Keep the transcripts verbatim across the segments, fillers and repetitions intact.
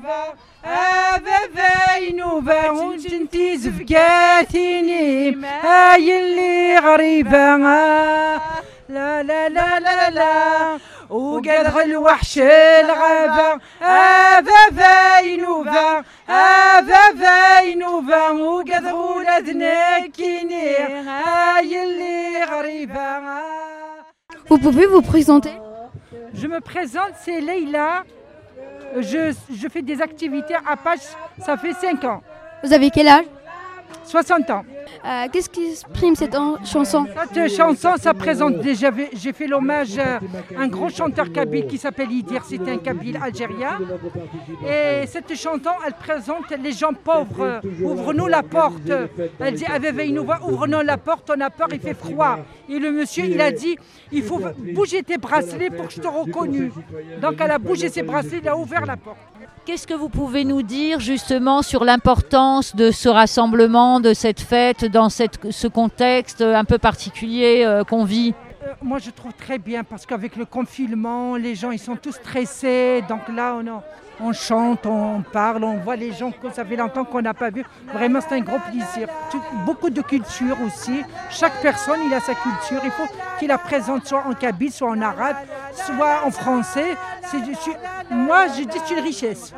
نوفا أباباي نوفا وجنتي زفقاتيني هاي اللي غريبة لا لا لا لا لا وقال الوحش الغابة أباباي نوفا أباباي نوفا وقال ولادنا كيني هاي اللي غريبة. Vous pouvez vous présenter? Je me présente, c'est Leïla. Je, je fais des activités à Pâche, ça fait cinq ans. Vous avez quel âge? soixante ans. Euh, Qu'est-ce qui exprime cette en- chanson? Cette chanson, ça présente déjà, j'ai fait l'hommage à un gros chanteur kabyle qui s'appelle Idir, c'est un kabyle algérien. Et cette chanson, elle présente les gens pauvres. Ouvre-nous la porte. Elle dit, ouvre-nous la porte, on a peur, il fait froid. Et le monsieur, il a dit, il faut bouger tes bracelets pour que je te reconnue. Donc elle a bougé ses bracelets, il a ouvert la porte. Qu'est-ce que vous pouvez nous dire justement sur l'importance de ce rassemblement, de cette fête, dans cette, ce contexte un peu particulier euh, qu'on vit? Euh, moi je trouve très bien parce qu'avec le confinement, les gens ils sont tous stressés. Donc là on, a, on chante, on parle, on voit les gens que ça fait longtemps qu'on n'a pas vu. Vraiment c'est un gros plaisir. Tout, beaucoup de culture aussi. Chaque personne il a sa culture. Il faut qu'il la présente soit en kabyle, soit en arabe, soit en français. C'est, je, moi je dis c'est une richesse.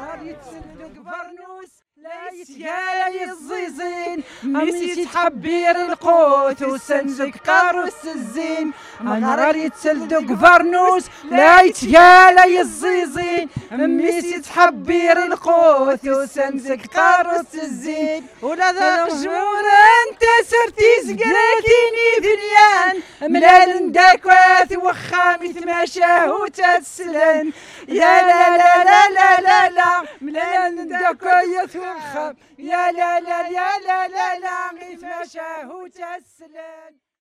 يا الزيزين ميسي تحبير القوت وسنزك قاروس الزين انا راني تسلدق فرنوس لا يتيالا يا الزيزين ميسي تحبير القوت وسنزك قاروس الزين ولا ذاك جمهور انت سرتي زقراتيني فنيان ملال نداكوات وخامي تماشاه وتتسلن يا لا لا لا لا لا لا ملال نداكوات وخام يا لا لا يا لا لا لا غيث مشاه وتسلن.